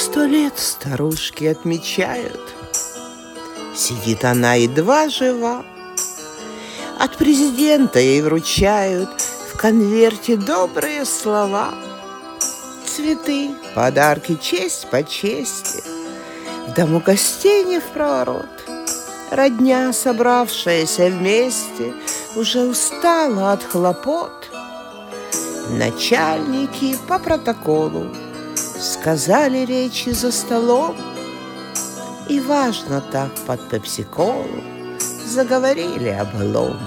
100 лет старушки отмечают. Сидит она едва жива. От президента ей вручают в конверте добрые слова. Цветы, подарки, честь по чести. В дому гостей не впроворот. Родня, собравшаяся вместе, уже устала от хлопот. Начальники по протоколу сказали речи за столом. И важно так под пепси-колу заговорили о былом.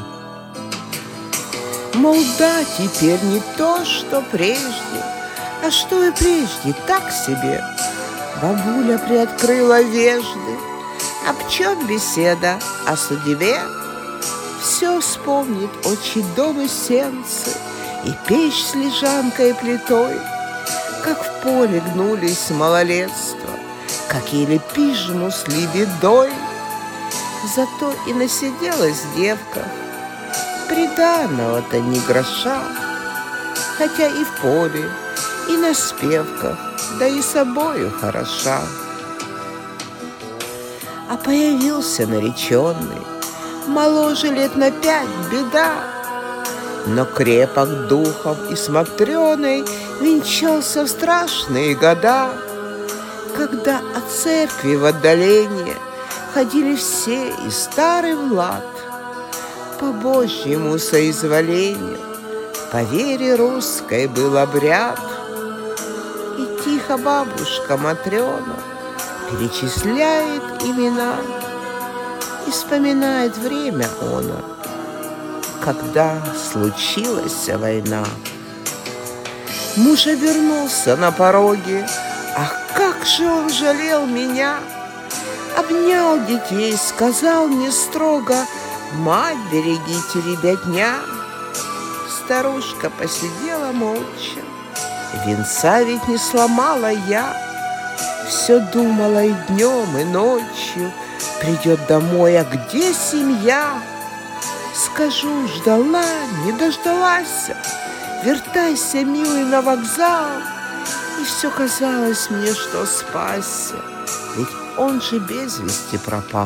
Мол, да, теперь не то, что прежде, а что и прежде, так себе. Бабуля приоткрыла вежды. Об чем беседа? О судьбе? Все вспомнит отчий дом и сенцы, и печь с лежанкой и плитой, как в поле гнулись малолетства, как ели пижму с лебедой. Зато и насиделась девка, приданого-то ни гроша, хотя и в поле, и на спевках, да и собою хороша. А появился нареченный, моложе лет на 5, беда, но крепок духом и смотреной венчался в страшные года, когда от церкви в отдаление ходили все и старый Влад. По Божьему соизволению, по вере русской был обряд. И тихо бабушка Матрена перечисляет имена и вспоминает время оно, когда случилась война. Муж обернулся на пороге, ах, как же он жалел меня! Обнял детей, сказал мне строго: мать, берегите, ребятня. Старушка посидела молча, венца ведь не сломала я. Все думала и днем, и ночью, придет домой, а где семья? Скажу, ждала, не дождалась, вертайся, милый, на вокзал. И все казалось мне, что спасся, ведь он же без вести пропал.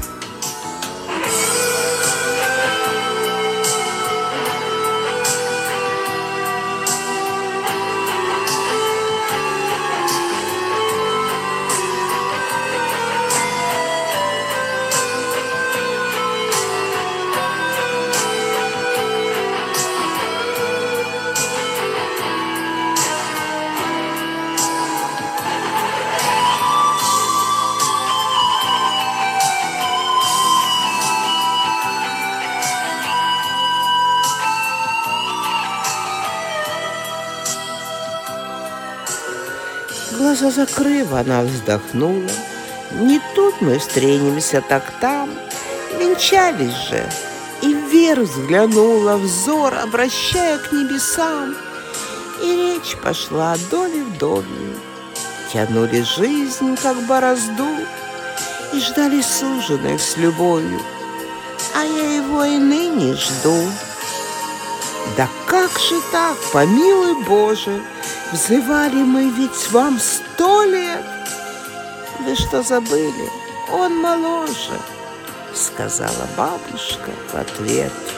Глаза закрыв, она вздохнула. Не тут мы встретимся, так там. Венчались же. И вверх взглянула, взор обращая к небесам. И речь пошла доли в доли. Тянули жизнь, как борозду, и ждали суженых с любовью. А я его и ныне жду. Да как же так, помилуй Боже, взывали мы ведь вам 100 лет. Вы что, забыли? Он моложе, сказала бабушка в ответ.